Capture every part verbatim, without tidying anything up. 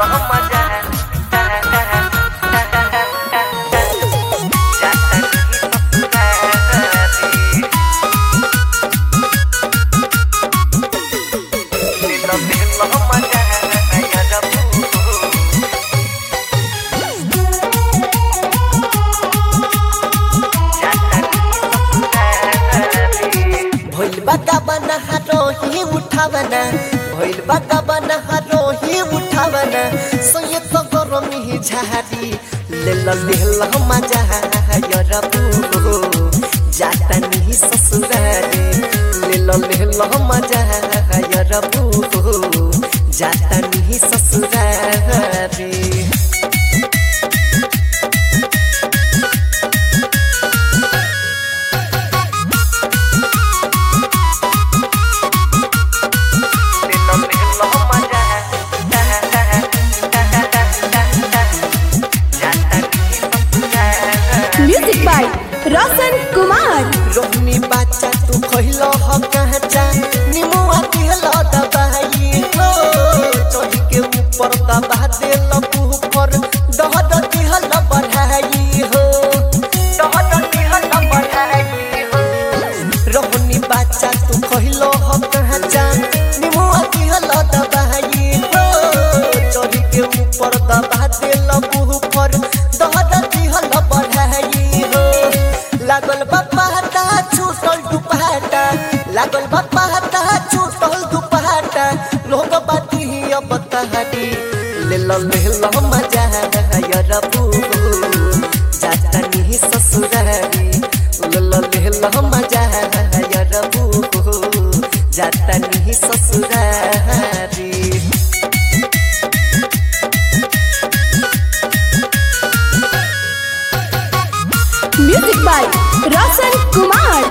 बना हरोही उठावना भइल बाका बना हरोही उठावना सोये तो गरमी झारी ले ल ले ल मजा यरबू जाता नहीं ससुरारे ले ल ले ल मजा यरबू जाता नहीं ससुरारे रोशन कुमार रोहनी बच्चा तू खइलो ह कहचा निमुआ दिहलो दबाई हो चढ़ी के ऊपर दबा देल ऊपर दहद दिहलो बढ़ाई हो दहद दिहलो बढ़ाई हो रोहनी बच्चा तू खइलो ह कहचा निमुआ दिहलो दबाई हो चढ़ी के ऊपर दबा देल ऊपर दहद दिहलो बढ़ाई हो लागल बापाटा छूटल दुपहटा लागल बापाटा छूटल दुपहटा लोग बाती अब तहरी ले ल ले ल मजा यरबू जाता नहीं ससुरारी ले ल ले ल मजा यरबू जाता नहीं ससुरारी म्यूजिक बाय रोशन कुमार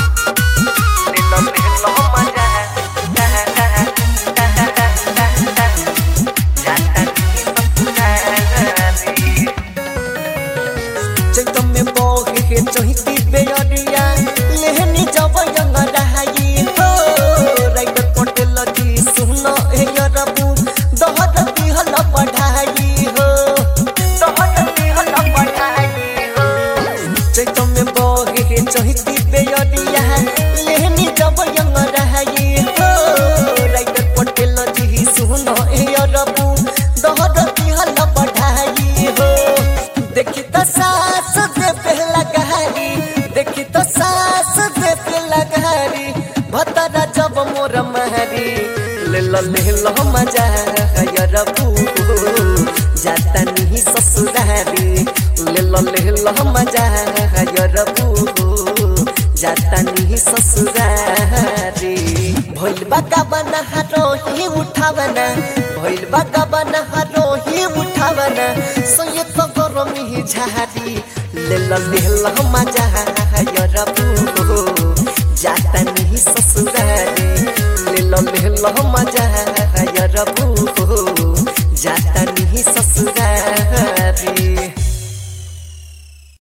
चैत में बहे के चहिती बेअरिया लेहनी जब यंग रहाई हो राइट पटेल जी सुन ए यरबू दहद दिहल पढ़ाई हो दहद दिहल पढ़ाई हो चैत में बहे के चहिती बेअरिया लेहनी जब यंग रहाई हो राइट पटेल जी सुन ए यरबू दहद दिहल पढ़ाई हो देखी तो सास दे पहला गहरी देखी तो सास दे पहला गहरी भतरा जब मोर महरी ले ल ले ल मजा यरबू जाता नहीं ससुरारी ले ल ले ल मजा यरबू जाता नहीं ससुरारी भइल बाका बना हरोही उठावना भइल बाका बना हरोही उठावना सोये तो गरमी झारी ले ल ले ल मजा यरबू जाता नहीं ससुरारे ले ल ले ल मजा यरबू जाता नहीं ससुरारे।